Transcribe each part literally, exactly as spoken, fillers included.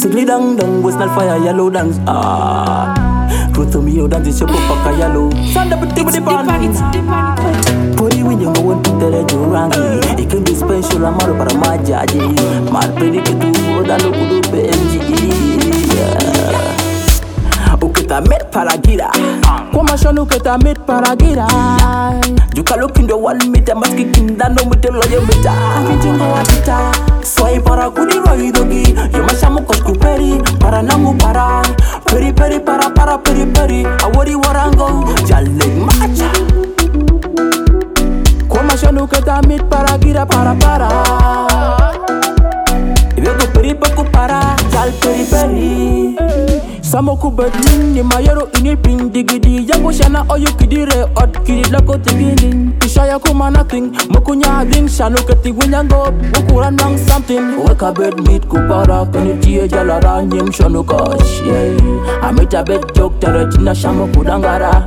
Sickly dang dang, was not fire, yellow dance. Ah, truth to me, you dance is your papa yellow. Sand up with the pan. Pori when you go to the Jurangi, it can be special, I'm out of my jaji. My pretty to do that look good, P N G. Ukita met paragira. Kwa shonu ukita met paragira. You can look in the one meter, must kick in that no meter lawyer meter. Kijungo wapita. Swai para kudi roi dogi. You mashamu koskuperi. Para namu para. Peri peri para para peri peri. Awori warango. Jaleg macha. Kwa shonu ukita met paragira para para. If you go peri paku para. Jal peri peri. Samoku bedin ni mayero ini ping digidi yango shana oyu kidire od kidi lako tigindin ishaya kuma nothing mokunya ding shano kati winyango ukuran nang something weka bed meet kupara kanitie jalara nyem shano kosh yeah amita bed joke taratina shamo kudangara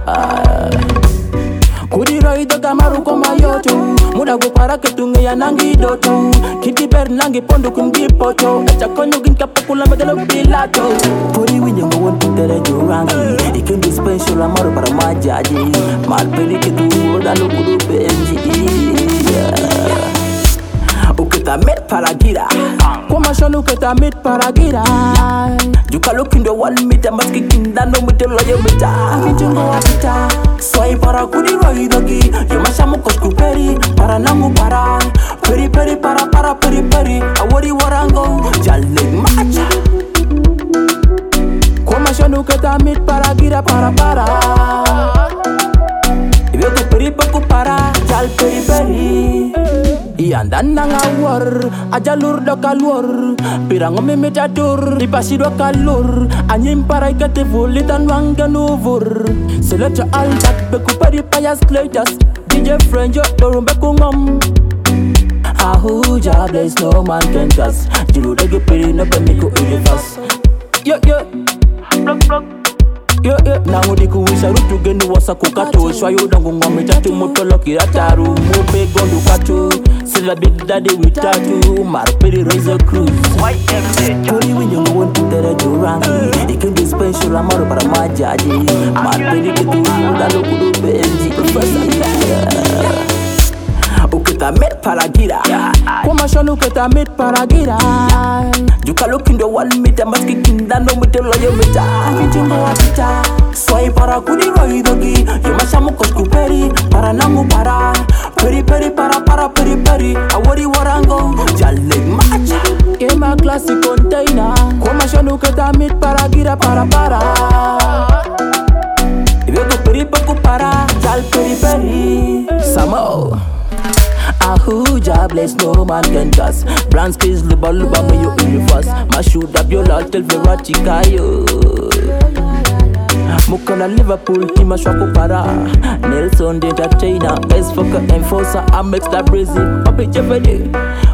Kudira ida kamaru koma yoto Muda kupara ketunge ya nangi doto Kiti ber nangi pondo kungi poto Echa konyo ginka pakula medalo pilato Pori winyango wantu tere jurangi Ikin di special amaru para majaji Malpeli ketu odalo kudu P N G Ukita met paragira Kwa shonu ukita met paragira You can look in the one meter must kick in that no meter lawyer meter Kijungo wapita Swai para kudi roi dogi You mashamu koskuperi Para namu para Peri peri para para peri peri Awori warango Jaleg macha Kwa shonu ukita met paragira para para If you go peri paku para Jal peri peri Iyan nanga war ajalur do kalur pirang me metadur dipasi do kalur anyim para ikate vulitan wanga nuvur select all that beku pari payas claitas D J friend yo dorumbe kungom ahu jobless no man can cast jiru de piri no pemiku ilifas yo yo block block Yo yo, nangu diku wisha rutu genu wasa kukato Shwayo dangu ngome tatu mutolo kirataru Mube gondu katu Sila big daddy with tattoo Marpiri razor cruise Puri winyango wantu tere jurangi Ikin di special amaru para majaji Marpiri ketu udalo kudu P N G Ukita met paragira Kwa shonu ukita met paragira You can look in the one meter must kick in that no meter lawyer meter Kijungo wapita Swai para kudi roi dogi You mashamu koskuperi Para namu para Peri peri para para peri peri Awori warango Jaleg macha Kema classic container Kwa shonu ukita met paragira para para If you go peri paku para Jal peri peri Samo Ahu jobless, no man can cast Brand skills, luba luba when you in the fast Ma shoot up your lot, tell Verratti kayo Mukana Liverpool, team a shwako para Nelson the entertainer, S-Fucker enforcer, I'm extra Brazil, Papi Jeopardy